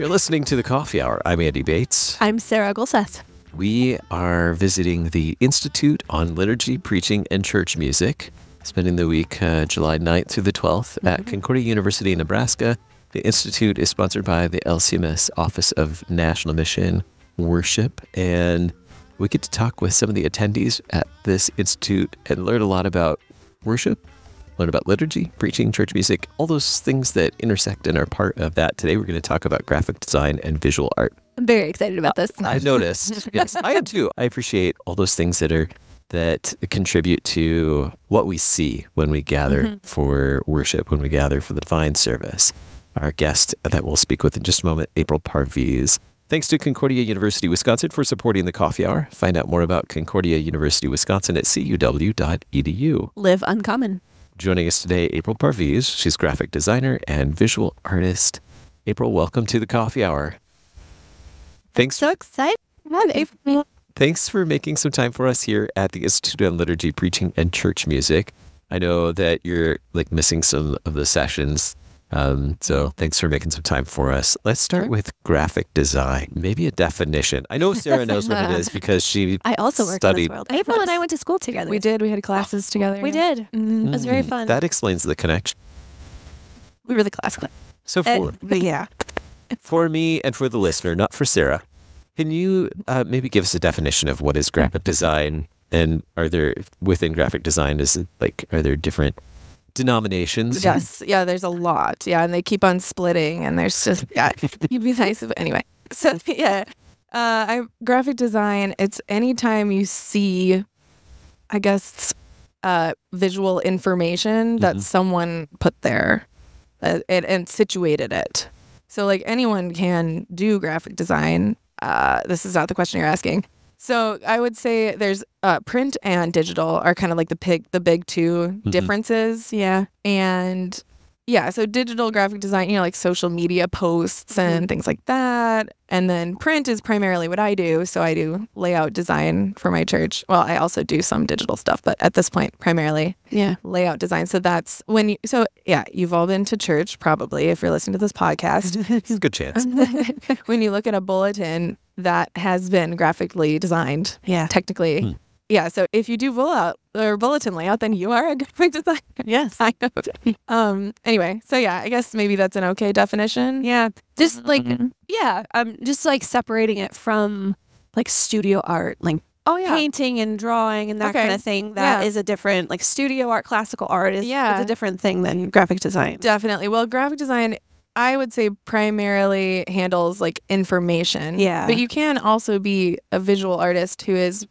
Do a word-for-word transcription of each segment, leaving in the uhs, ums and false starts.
You're listening to The Coffee Hour. I'm Andy Bates. I'm Sarah Gulseth. We are visiting the Institute on Liturgy, Preaching, and Church Music, spending the week uh, July ninth through the twelfth mm-hmm. at Concordia University in Nebraska. The Institute is sponsored by the L C M S Office of National Mission Worship, and we get to talk with some of the attendees at this institute and learn a lot about worship, learn about liturgy, preaching, church music, all those things that intersect and are part of that. Today we're going to talk about graphic design and visual art. I'm very excited about this. I've noticed. Yes, I am too. I appreciate all those things that are that contribute to what we see when we gather mm-hmm. for worship, when we gather for the divine service. Our guest that we'll speak with in just a moment, April Parviz. Thanks to Concordia University, Wisconsin for supporting the Coffee Hour. Find out more about Concordia University, Wisconsin at c u w dot e d u. Live uncommon. Joining us today, April Parviz. She's graphic designer and visual artist. April, welcome to the Coffee Hour. Thanks. So excited. Hi, April. Thanks for making some time for us here at the Institute on Liturgy, Preaching, and Church Music. I know that you're like missing some of the sessions. Um, so thanks for making some time for us. Let's start sure. with graphic design. Maybe a definition. I know Sarah knows what it is because she I also worked studied. in this world. April and I went to school together. We did. We had classes together. We did. Mm-hmm. It was very fun. That explains the connection. We were the class cl- So for, uh, yeah. for me and for the listener, not for Sarah, can you uh, maybe give us a definition of what is graphic design? And are there, within graphic design, is it like, are there different denominations? Yes. Yeah, there's a lot. Yeah, and they keep on splitting, and there's just, yeah, you'd be nice if, anyway. So, yeah, uh, I graphic design, it's anytime you see, I guess, uh, visual information that mm-hmm. someone put there uh, and, and situated it. So, like, anyone can do graphic design. Uh, this is not the question you're asking. So I would say there's uh, print and digital are kind of like the big, the big two mm-hmm. differences. Yeah. And yeah, so digital graphic design, you know, like social media posts and mm-hmm. things like that. And then print is primarily what I do. So I do layout design for my church. Well, I also do some digital stuff, but at this point, primarily yeah, layout design. So that's when you, so yeah, you've all been to church probably if you're listening to this podcast. Good chance. When you look at a bulletin, that has been graphically designed. Yeah. Technically. Hmm. Yeah. So if you do bullet or bulletin layout, then you are a graphic designer. Yes. I know. Um. Anyway. So yeah, I guess maybe that's an okay definition. Yeah. Just like mm-hmm. yeah. Um. Just like separating it from like studio art, like oh yeah, painting and drawing and that okay. kind of thing. That yeah. is a different like studio art, classical art is yeah. it's a different thing than graphic design. Definitely. Well, graphic design, I would say primarily handles like information. Yeah. But you can also be a visual artist who is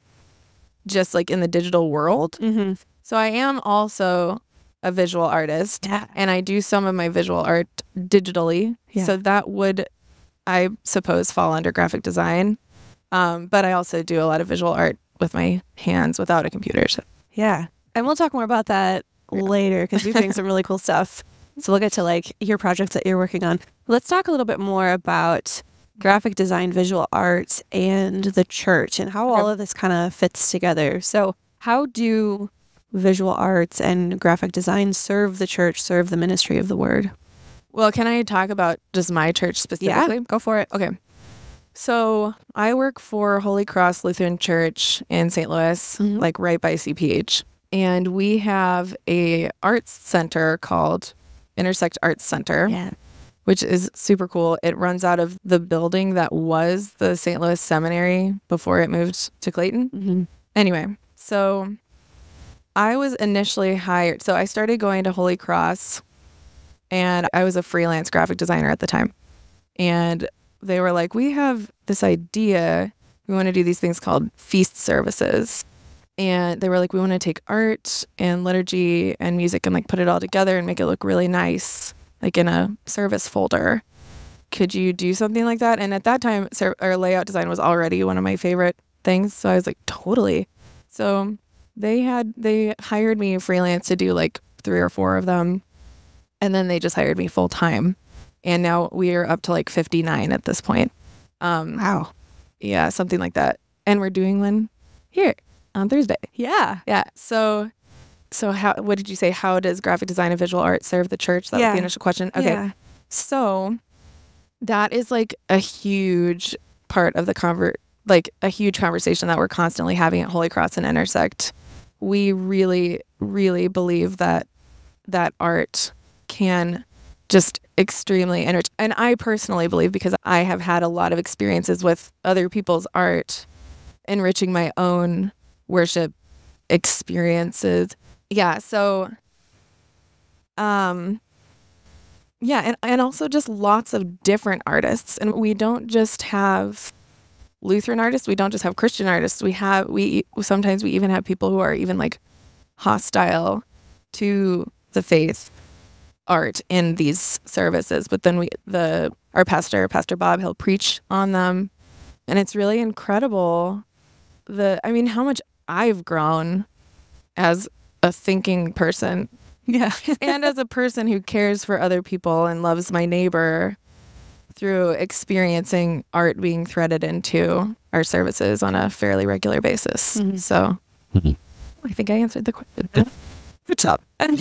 just like in the digital world. Mm-hmm. So I am also a visual artist. Yeah. And I do some of my visual art digitally. Yeah. So that would, I suppose, fall under graphic design. Um, but I also do a lot of visual art with my hands without a computer. So. Yeah. And we'll talk more about that later because we're doing some really cool stuff. So we'll get to like your projects that you're working on. Let's talk a little bit more about graphic design, visual arts, and the church and how all of this kind of fits together. So how do visual arts and graphic design serve the church, serve the ministry of the word? Well, can I talk about just my church specifically? Yeah, go for it. Okay. So I work for Holy Cross Lutheran Church in Saint Louis, mm-hmm. like right by C P H. And we have a arts center called Intersect Arts Center, yeah. which is super cool. It runs out of the building that was the Saint Louis Seminary before it moved to Clayton. Mm-hmm. Anyway, so I was initially hired. So I started going to Holy Cross, and I was a freelance graphic designer at the time. And they were like, we have this idea. We want to do these things called feast services. And they were like, we want to take art and liturgy and music and like put it all together and make it look really nice, like in a service folder. Could you do something like that? And at that time, ser- or layout design was already one of my favorite things. So I was like, totally. So they had, they hired me freelance to do like three or four of them. And then they just hired me full time. And now we are up to like fifty-nine at this point. Um, wow. Yeah, something like that. And we're doing one here on Thursday. Yeah. Yeah. So, so how, what did you say? How does graphic design and visual art serve the church? That yeah. was the initial question. Okay. Yeah. So that is like a huge part of the convert, like a huge conversation that we're constantly having at Holy Cross and Intersect. We really, really believe that that art can just extremely enrich. And I personally believe, because I have had a lot of experiences with other people's art, enriching my own worship experiences. Yeah. So, um, yeah. And, and also just lots of different artists. And we don't just have Lutheran artists. We don't just have Christian artists. We have, we, sometimes we even have people who are even like hostile to the faith art in these services. But then we, the, our pastor, Pastor Bob, he'll preach on them. And it's really incredible. The, I mean, how much I've grown as a thinking person. Yeah. And as a person who cares for other people and loves my neighbor through experiencing art being threaded into our services on a fairly regular basis. Mm-hmm. So Mhm. I think I answered the question. Good job.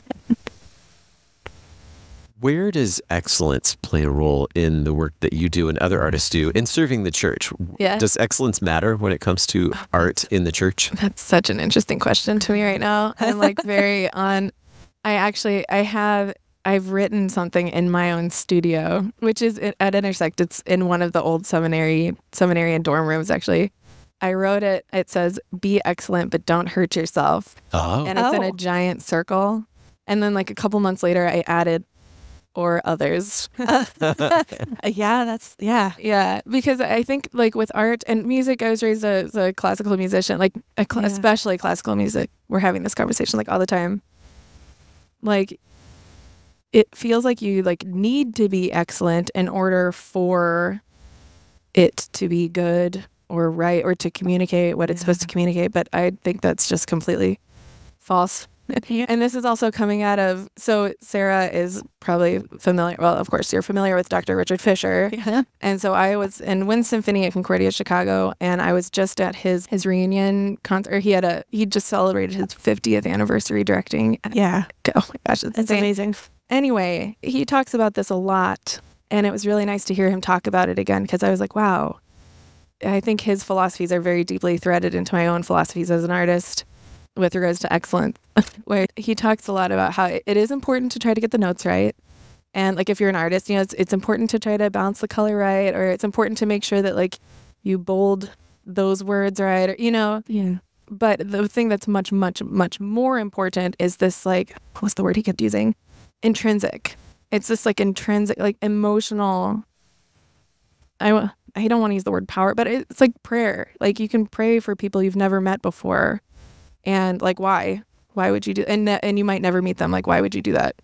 Where does excellence play a role in the work that you do and other artists do in serving the church? Yeah. Does excellence matter when it comes to art in the church? That's such an interesting question to me right now. I'm like very on, I actually, I have, I've written something in my own studio, which is at Intersect. It's in one of the old seminary, seminary and dorm rooms, actually. I wrote it, it says, be excellent, but don't hurt yourself. Oh. And it's in Oh. a giant circle. And then like a couple months later, I added, or others. Yeah, that's, yeah. Yeah, because I think like with art and music, I was raised as a classical musician, like a cl- Yeah. especially classical music. We're having this conversation like all the time. Like it feels like you like need to be excellent in order for it to be good or right or to communicate what it's Yeah. supposed to communicate. But I think that's just completely false. And this is also coming out of, so Sarah is probably familiar, well, of course, you're familiar with Doctor Richard Fisher. Yeah. And so I was in Wind Symphony at Concordia, Chicago, and I was just at his his reunion concert. He had a, he just celebrated his fiftieth anniversary directing. Yeah. Oh my gosh, it's That's insane. amazing. Anyway, he talks about this a lot, and it was really nice to hear him talk about it again, because I was like, wow, I think his philosophies are very deeply threaded into my own philosophies as an artist with regards to excellence, where he talks a lot about how it is important to try to get the notes right. And like if you're an artist, you know, it's it's important to try to balance the color right, or it's important to make sure that like you bold those words right, or you know. Yeah. But the thing that's much, much, much more important is this like, what's the word he kept using? Intrinsic. It's this like intrinsic, like emotional. I wa- I don't want to use the word power, but it's like prayer. Like you can pray for people you've never met before. And like, why? Why would you do? And and you might never meet them. Like, why would you do that?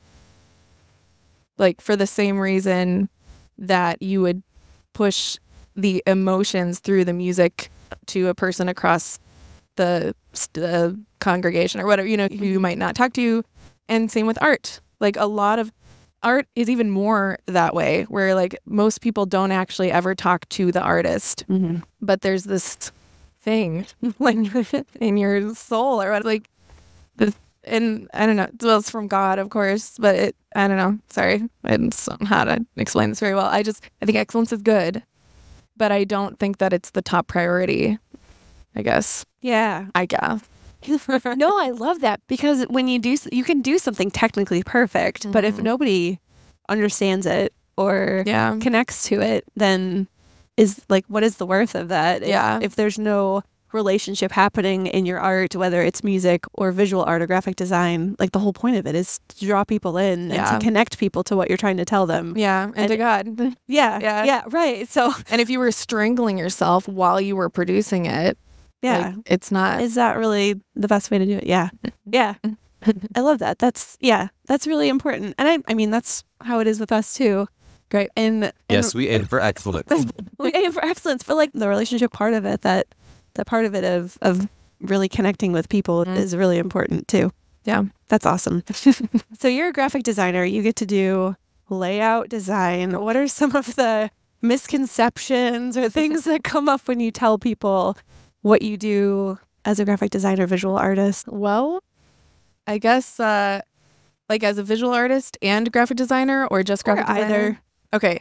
Like for the same reason that you would push the emotions through the music to a person across the, the congregation or whatever, you know, who you might not talk to. And same with art. Like a lot of art is even more that way, where like most people don't actually ever talk to the artist, Mm-hmm. but there's this thing like in your soul or what, like this, and I don't know, well, it's from God, of course, but it, I don't know, sorry, I don't know how to explain this very well. I just, I think excellence is good, but I don't think that it's the top priority, I guess. Yeah. I guess. No, I love that, because when you do, s- you can do something technically perfect, but if Mhm. nobody understands it or Yeah. connects to it, then is like, what is the worth of that? If- Yeah. If there's no relationship happening in your art, whether it's music or visual art or graphic design, like the whole point of it is to draw people in Yeah. and to connect people to what you're trying to tell them. Yeah. And, And- to God. Yeah. Yeah. Yeah. Right. So And if you were strangling yourself while you were producing it, yeah. like, it's not. Is that really the best way to do it? Yeah. Yeah. I love that. That's, yeah, that's really important. And I, I mean, that's how it is with us too. Great. And, and Yes, we aim for excellence. we aim for excellence, but like the relationship part of it, that, that part of it of, of really connecting with people Mhm. is really important too. Yeah. That's awesome. So you're a graphic designer. You get to do layout design. What are some of the misconceptions or things that come up when you tell people what you do as a graphic designer, visual artist? Well, I guess uh like as a visual artist and graphic designer, or just graphic Or designer? either. Okay.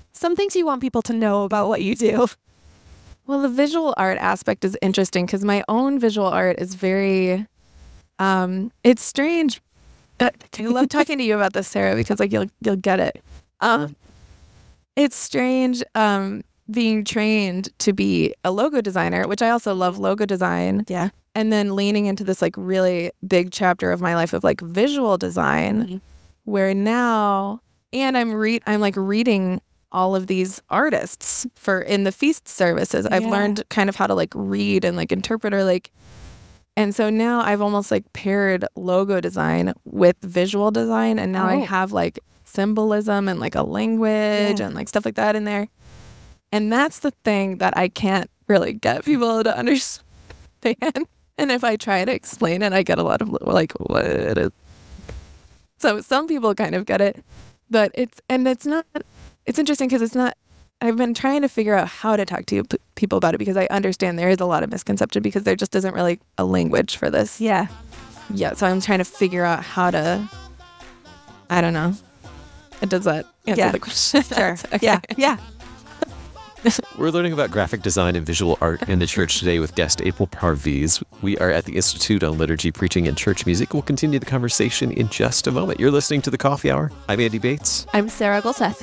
some things you want people to know about what you do. Well, the visual art aspect is interesting because my own visual art is very, um, it's strange. I love talking to you about this, Sarah, because like you'll you'll get it. Um, it's strange um, being trained to be a logo designer, which I also love logo design. Yeah. And then leaning into this like really big chapter of my life of like visual design, Mhm. where now, and I'm read, I'm like reading all of these artists for in the feast services. I've Yeah. learned kind of how to like read and like interpret or like, and so now I've almost like paired logo design with visual design, and now I Oh. have like symbolism and like a language Yeah. and like stuff like that in there. And that's the thing that I can't really get people to understand. And if I try to explain it, I get a lot of like, what is? So some people kind of get it, but it's, and it's not, it's interesting because it's not, I've been trying to figure out how to talk to p- people about it because I understand there is a lot of misconception because there just isn't really a language for this. Yeah. Yeah. So I'm trying to figure out how to, I don't know. Does that answer Yeah. the question? Sure. Okay. Yeah. Yeah. We're learning about graphic design and visual art in the church today with guest April Parviz. We are at the Institute on Liturgy, Preaching, and Church Music. We'll continue the conversation in just a moment. You're listening to The Coffee Hour. I'm Andy Bates. I'm Sarah Golseth.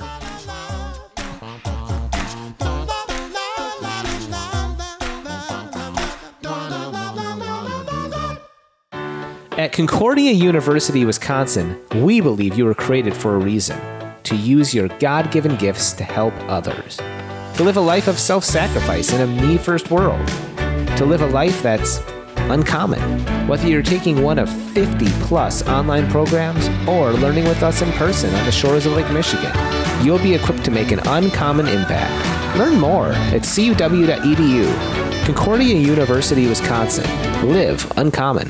At Concordia University, Wisconsin, we believe you were created for a reason: to use your God-given gifts to help others, to live a life of self-sacrifice in a me-first world, to live a life that's uncommon. Whether you're taking one of fifty plus online programs or learning with us in person on the shores of Lake Michigan, you'll be equipped to make an uncommon impact. Learn more at c u w dot e d u. Concordia University, Wisconsin. Live uncommon.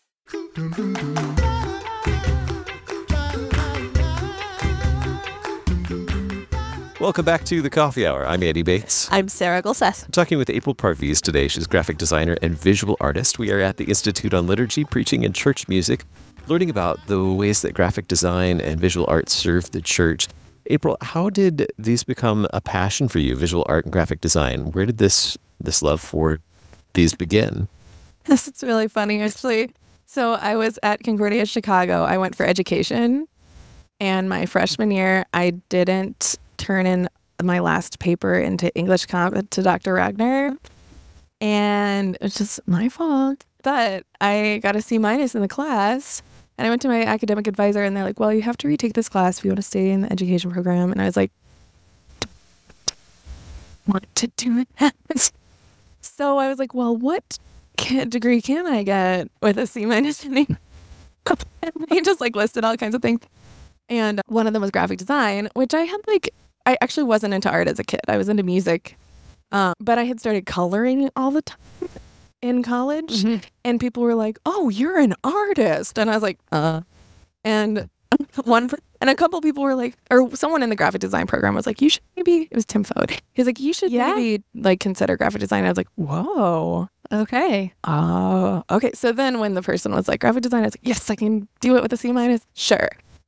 Welcome back to The Coffee Hour. I'm Andy Bates. I'm Sarah Golseth. I'm talking with April Parviz today. She's a graphic designer and visual artist. We are at the Institute on Liturgy, Preaching, and Church Music, learning about the ways that graphic design and visual art serve the church. April, how did these become a passion for you, visual art and graphic design? Where did this this love for these begin? This is really funny, actually. So I was at Concordia Chicago. I went for education. And my freshman year, I didn't turn in my last paper into English comp to Doctor Ragnar. And it's just my fault. But I got a C minus in the class. And I went to my academic advisor and they're like, well, you have to retake this class if you want to stay in the education program. And I was like, want to do that. So I was like, well, what can, degree can I get with a C minus in English? And he just like listed all kinds of things. And one of them was graphic design, which I had like, I actually wasn't into art as a kid. I was into music. Um, but I had started coloring all the time in college. Mhm. And people were like, oh, you're an artist. And I was like, uh. And one, and a couple people were like, or someone in the graphic design program was like, you should maybe, it was Tim Fode. He was like, you should Yeah. maybe like consider graphic design. I was like, whoa. Okay. Oh, okay. So then when the person was like graphic design, I was like, yes, I can do it with a C minus. Sure.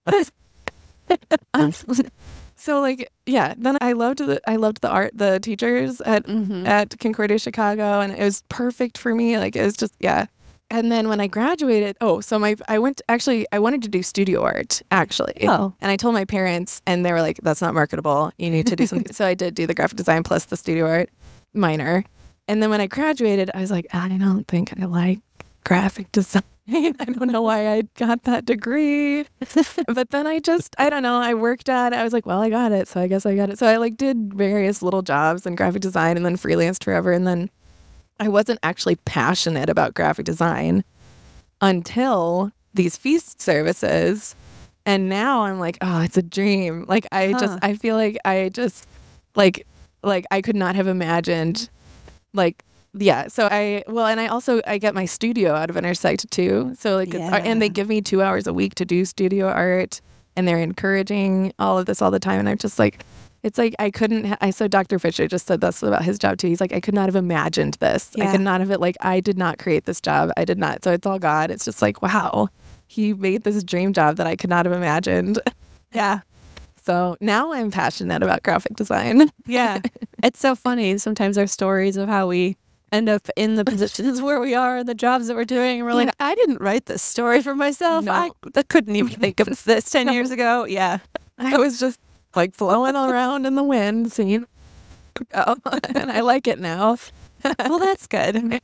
um, so like, yeah, then I loved the, I loved the art, the teachers at, Mm-hmm. at Concordia Chicago, and it was perfect for me. Like, it was just, yeah. And then when I graduated, oh, so my, I went, actually, I wanted to do studio art, actually. Oh. And I told my parents, and they were like, that's not marketable. You need to do something. So I did do the graphic design plus the studio art minor. And then when I graduated, I was like, I don't think I like graphic design. I don't know why I got that degree. But then I just, I don't know, I worked at it. I was like, well, I got it. So I guess I got it. So I like did various little jobs in graphic design and then freelanced forever. And then I wasn't actually passionate about graphic design until these feast services. And now I'm like, oh, it's a dream. Like I Huh. just, I feel like I just, like, like I could not have imagined, like, yeah. So I, well, and I also, I get my studio out of Intersect too. So like, it's, Yeah. and they give me two hours a week to do studio art, and they're encouraging all of this all the time. And I'm just like, it's like, I couldn't, ha- I, so Doctor Fisher just said this about his job too. He's like, I could not have imagined this. I Yeah. could not have it. Like, I did not create this job. I did not. So it's all God. It's just like, wow, he made this dream job that I could not have imagined. Yeah. So now I'm passionate about graphic design. Yeah. It's so funny. Sometimes our stories of how we end up in the positions where we are, the jobs that we're doing, and we're like, I didn't write this story for myself. No. I, I couldn't even think of this ten years ago. Yeah. I was just like flowing around in the wind, seeing, oh, and I like it now. Well, that's good.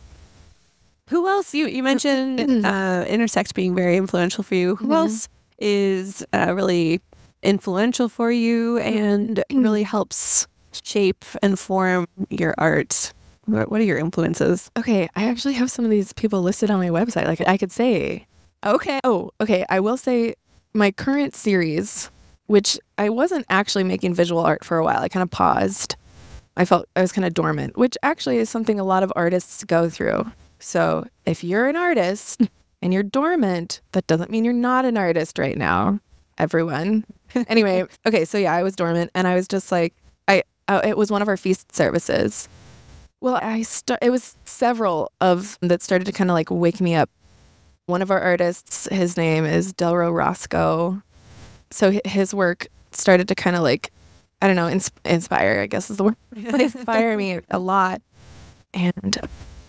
Who else? You you mentioned uh, Intersect being very influential for you. Who Mhm. else is uh, really influential for you and really helps shape and form your art? What, what are your influences? Okay, I actually have some of these people listed on my website. Like I could say, Okay. oh, okay, I will say my current series, which I wasn't actually making visual art for a while. I kind of paused. I felt I was kind of dormant, which actually is something a lot of artists go through. So if you're an artist and you're dormant, that doesn't mean you're not an artist right now, everyone. Anyway, okay, so yeah, I was dormant and I was just like, I uh, it was one of our feast services. Well, I st- it was several of that started to kind of like wake me up. One of our artists, his name is Delro Roscoe. So hi- his work started to kind of like, I don't know, ins- inspire, I guess is the word. Inspire me a lot. And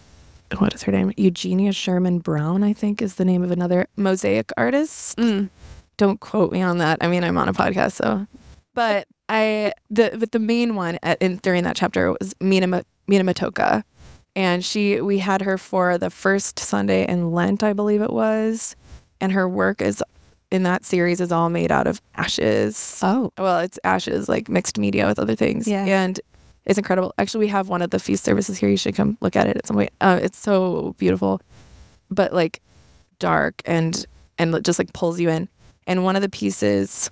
what is her name? Eugenia Sherman Brown, I think, is the name of another mosaic artist. Mm. Don't quote me on that. I mean, I'm on a podcast, so. But I, the but the main one at, in, during that chapter was Mina Ma- Mina Matoka, and she we had her for the first Sunday in Lent, I believe it was, and her work is in that series is all made out of ashes. Oh. Well, it's ashes like mixed media with other things, Yeah. and it's incredible. Actually, we have one of the feast services here. You should come look at it at some point. Uh, it's so beautiful, but like dark and and just like pulls you in. And one of the pieces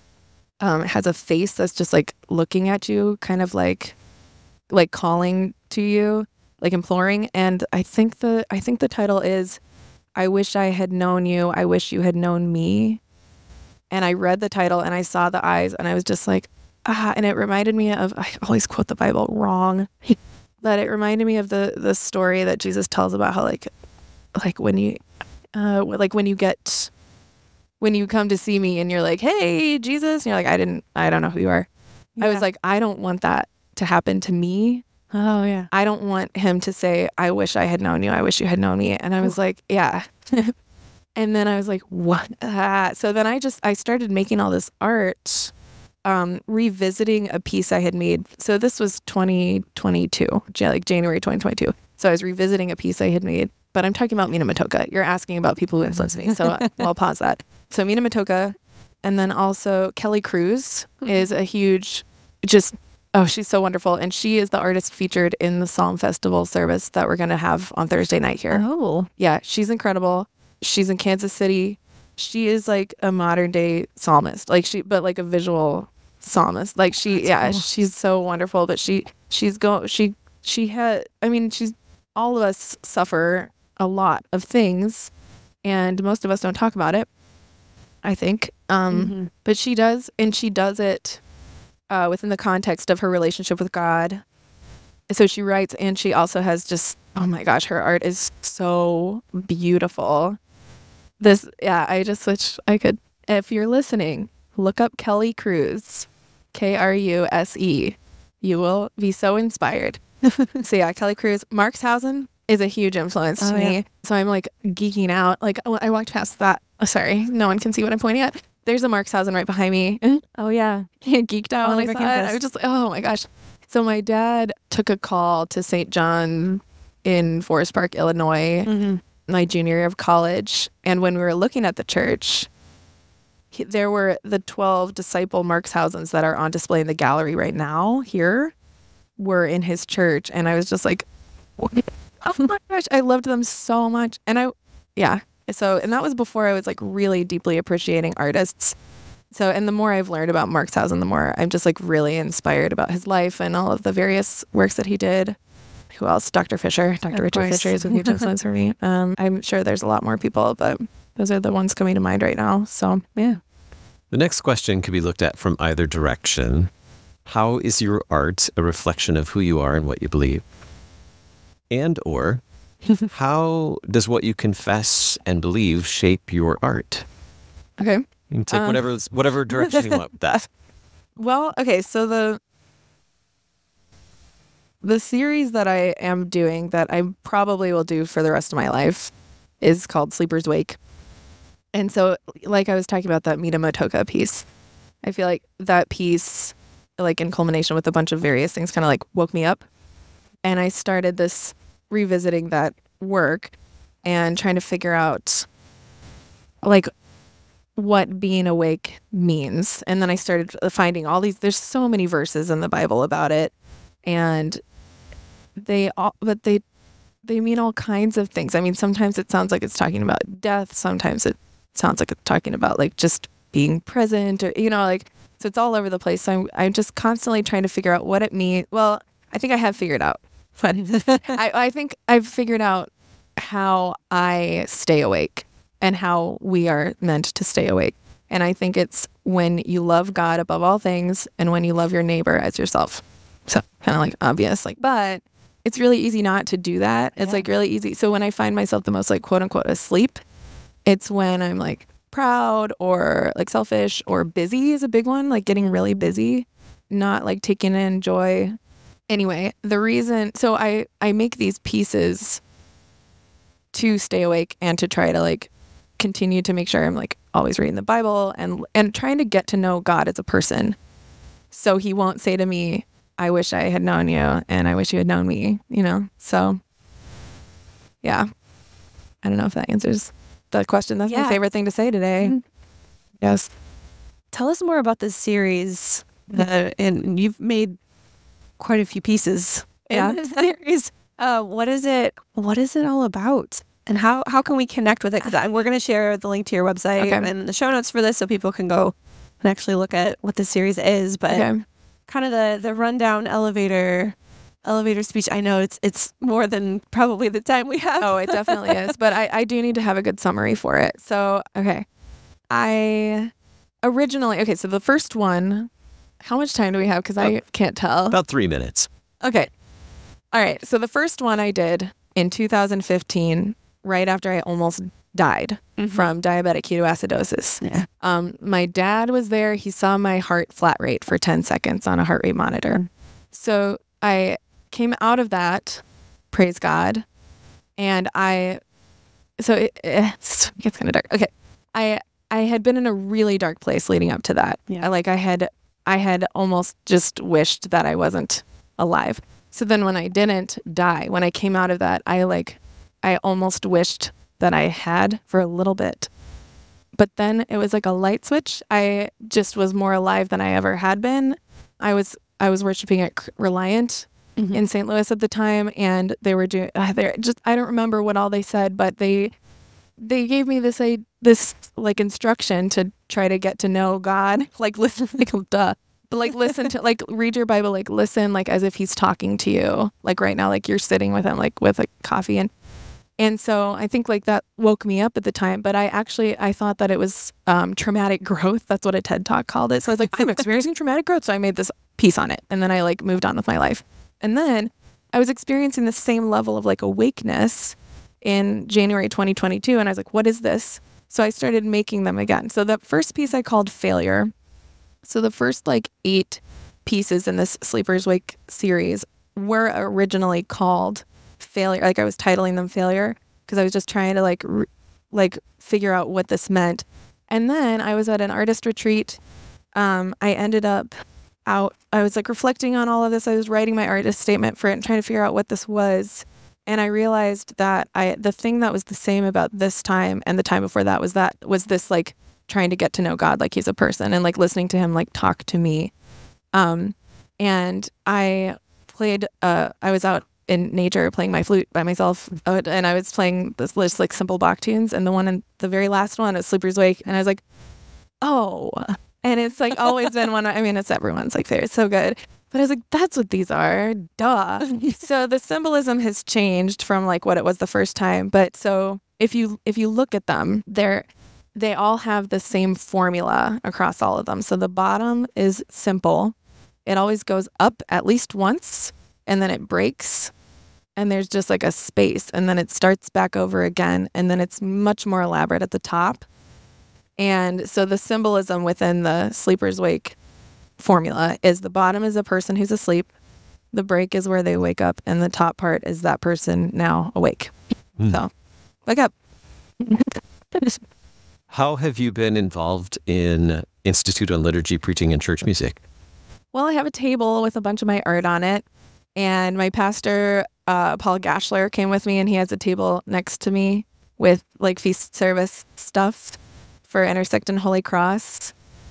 um, has a face that's just like looking at you, kind of like like calling to you, like imploring. And I think the I think the title is "I Wish I Had Known You. I Wish You Had Known Me." And I read the title and I saw the eyes and I was just like, ah. And it reminded me of, I always quote the Bible wrong, but it reminded me of the the story that Jesus tells about how like like when you uh like when you get when you come to see me and you're like, hey, Jesus, and you're like, I didn't, I don't know who you are. I was Yeah. like, I don't want that to happen to me. Oh, yeah. I don't want him to say, I wish I had known you. I wish you had known me. And I was like, yeah. And then I was like, what? Ah. So then I just, I started making all this art, um, revisiting a piece I had made. So this was twenty twenty-two, Ja- like January twenty twenty-two. So I was revisiting a piece I had made, but I'm talking about Mina Matoka. You're asking about people who influenced me. So I'll pause that. So Mina Matoka, and then also Kelly Cruz is a huge, just, oh, she's so wonderful. And she is the artist featured in the Psalm Festival service that we're going to have on Thursday night here. Oh. Yeah, she's incredible. She's in Kansas City. She is like a modern day psalmist, like she, but like a visual psalmist. Like she, That's yeah, cool. she's so wonderful. But she, she's go, she, she had. I mean, she's. All of us suffer a lot of things, and most of us don't talk about it. I think, um, Mhm. but she does, and she does it uh, within the context of her relationship with God. So she writes, and she also has just, oh my gosh, her art is so beautiful. This, yeah, I just wish I could, if you're listening, look up Kelly Cruz, K R U S E. You will be so inspired. So yeah, Kelly Cruz. Marxhausen is a huge influence to Oh, me. yeah. So I'm like geeking out. Like oh, I walked past that. Oh, sorry, no one can see what I'm pointing at. There's a Marxhausen right behind me. Oh, yeah. I geeked out All when I over saw it. campus. I was just like, oh my gosh. So my dad took a call to Saint John in Forest Park, Illinois, Mm-hmm. my junior year of college. And when we were looking at the church, he, there were the twelve disciple Marxhausens that are on display in the gallery right now here were in his church. And I was just like, oh my gosh, I loved them so much. And I, yeah. So, and that was before I was like really deeply appreciating artists. So, and the more I've learned about Marxhausen, the more I'm just like really inspired about his life and all of the various works that he did. Who else? Doctor Fisher. Doctor Of Richard course. Fisher is a huge influence for me. Um, I'm sure there's a lot more people, but those are the ones coming to mind right now. So, yeah. The next question could be looked at from either direction. How is your art a reflection of who you are and what you believe? And or, how does what you confess and believe shape your art? Okay. You can take Um, whatever whatever direction you want with that. Well, okay, so the the series that I am doing that I probably will do for the rest of my life is called Sleeper's Wake. And so, like I was talking about that Mita Motoka piece, I feel like that piece, like in culmination with a bunch of various things, kind of like woke me up. And I started this revisiting that work and trying to figure out like what being awake means. And then I started finding all these, there's so many verses in the Bible about it. And they all, but they, they mean all kinds of things. I mean, sometimes it sounds like it's talking about death. Sometimes it sounds like it's talking about like just being present, or, you know, like, so it's all over the place. So I'm, I'm just constantly trying to figure out what it means. Well, I think I have figured out, but I, I think I've figured out how I stay awake and how we are meant to stay awake. And I think it's when you love God above all things and when you love your neighbor as yourself. So kind of like obvious, like, but it's really easy not to do that. It's Yeah. like really easy. So when I find myself the most like quote unquote asleep, it's when I'm like proud or like selfish, or busy is a big one, like getting really busy, not like taking in joy. Anyway, the reason, so I, I make these pieces to stay awake and to try to like continue to make sure I'm like always reading the Bible and, and trying to get to know God as a person. So he won't say to me, I wish I had known you and I wish you had known me, you know? So yeah, I don't know if that answers the question. That's Yeah. my favorite thing to say today. Mhm. Yes. Tell us more about this series. Uh, and you've made quite a few pieces Yeah. in this series. Uh, what is it? What is it all about? And how, how can we connect with it? Because we're going to share the link to your website Okay. and the show notes for this so people can go and actually look at what the series is. But Okay. kind of the, the rundown elevator elevator speech. I know it's it's more than probably the time we have. Oh, it definitely is. But I, I do need to have a good summary for it. So, okay. I originally, okay, so the first one, how much time do we have? Because I can't tell. About three minutes. Okay. All right. So the first one I did in two thousand fifteen, right after I almost died from diabetic ketoacidosis. Yeah. Um, my dad was there. He saw my heart flat rate for ten seconds on a heart rate monitor. So I came out of that, praise God. And I, so it, it gets kind of dark. Okay. I, I had been in a really dark place leading up to that. Yeah. I, like I had, I had almost just wished that I wasn't alive. So then when I didn't die, when I came out of that, I like, I almost wished that I had for a little bit. But then it was like a light switch. I just was more alive than I ever had been. I was I was worshiping at Reliant Mhm. in Saint Louis at the time, and they were doing uh, they just I don't remember what all they said, but they they gave me this a this like instruction to try to get to know God, like listen like duh. But like listen to like read your Bible, like listen like as if he's talking to you, like right now, like you're sitting with him, like with a coffee. And And so I think like that woke me up at the time, but I actually, I thought that it was um, traumatic growth. That's what a TED Talk called it. So I was like, I'm experiencing traumatic growth. So I made this piece on it. And then I like moved on with my life. And then I was experiencing the same level of like awakeness in January twenty twenty-two. And I was like, what is this? So I started making them again. So the first piece I called Failure. So the first like eight pieces in this Sleeper's Wake series were originally called Failure. Like I was titling them Failure because I was just trying to like re- like figure out what this meant. And then I was at an artist retreat. Um, I ended up out. I was like reflecting on all of this. I was writing my artist statement for it and trying to figure out what this was. And I realized that I the thing that was the same about this time and the time before that was that was this like trying to get to know God like he's a person and like listening to him like talk to me. Um, and I played. Uh, I was out in nature playing my flute by myself, uh, and I was playing this list like simple Bach tunes, and the one in the very last one is Sleeper's Wake, and I was like, oh, and it's like always been one. I mean, it's everyone's like favorite, it's so good. But I was like, that's what these are, duh. So the symbolism has changed from like what it was the first time. But so if you if you look at them, they're they all have the same formula across all of them. So the bottom is simple. It always goes up at least once, and then it breaks, and there's just like a space, and then it starts back over again, and then it's much more elaborate at the top. And so the symbolism within the Sleeper's Wake formula is the bottom is a person who's asleep, the break is where they wake up, and the top part is that person now awake. Mm. So wake up. How have you been involved in Institute on Liturgy, Preaching, and Church Music? Well, I have a table with a bunch of my art on it. And my pastor, uh, Paul Gashler, came with me, and he has a table next to me with like feast service stuff for Intersect and Holy Cross.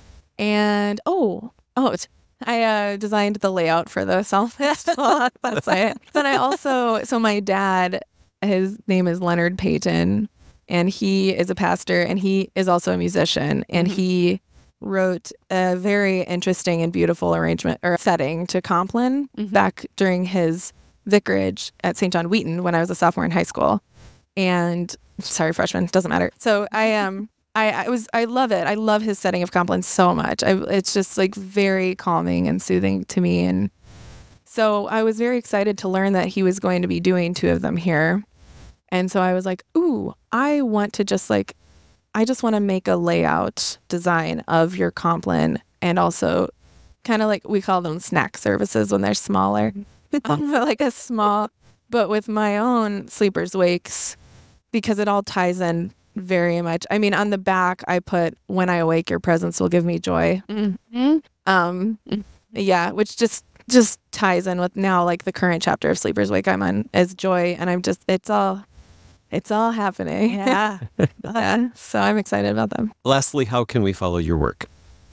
And, oh, oh, I uh, designed the layout for the Psalm Festival website. Then I also, so my dad, his name is Leonard Payton, and he is a pastor, and he is also a musician, and mm-hmm. he wrote a very interesting and beautiful arrangement or setting to Compline mm-hmm. back during his vicarage at Saint John Wheaton when I was a sophomore in high school. And sorry, freshman, doesn't matter. So I am, um, I, I was, I love it. I love his setting of Compline so much. I, it's just like very calming and soothing to me. And so I was very excited to learn that he was going to be doing two of them here. And so I was like, ooh, I want to just like, I just want to make a layout design of your Compline, and also kind of like we call them snack services when they're smaller, um, like a small, but with my own Sleeper's Wakes, because it all ties in very much. I mean, on the back, I put, when I awake, your presence will give me joy. Mm-hmm. Um, yeah, which just, just ties in with now like the current chapter of Sleeper's Wake I'm on is joy. And I'm just, it's all... It's all happening. Yeah. yeah. So I'm excited about them. Lastly, how can we follow your work?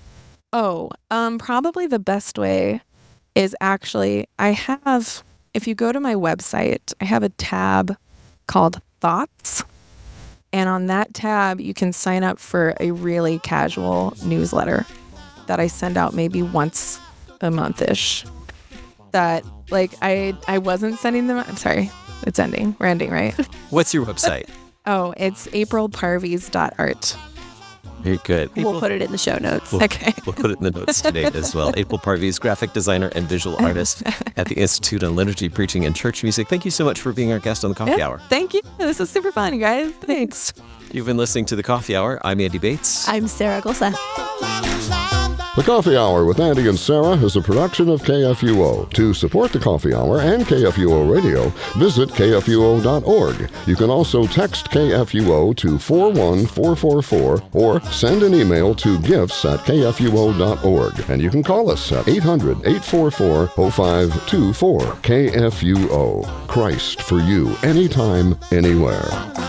Oh, um, probably the best way is actually, I have, if you go to my website, I have a tab called Thoughts. And on that tab, you can sign up for a really casual newsletter that I send out maybe once a month-ish. That, like, I, I wasn't sending them, I'm sorry. It's ending. We're ending, right? What's your website? Oh, it's april parvies dot art. Very good. We'll April, put it in the show notes. We'll, okay. We'll put it in the notes today as well. April Parvies, graphic designer and visual artist at the Institute on Liturgy, Preaching, and Church Music. Thank you so much for being our guest on the Coffee yeah, Hour. Thank you. This is super fun, guys. Thanks. You've been listening to the Coffee Hour. I'm Andy Bates. I'm Sarah Golsa. The Coffee Hour with Andy and Sarah is a production of K F U O. To support the Coffee Hour and K F U O Radio, visit K F U O dot org. You can also text K F U O to four one four four four or send an email to gifts at K F U O dot org. And you can call us at eight hundred, eight four four, oh five two four. K F U O. Christ for you, anytime, anywhere.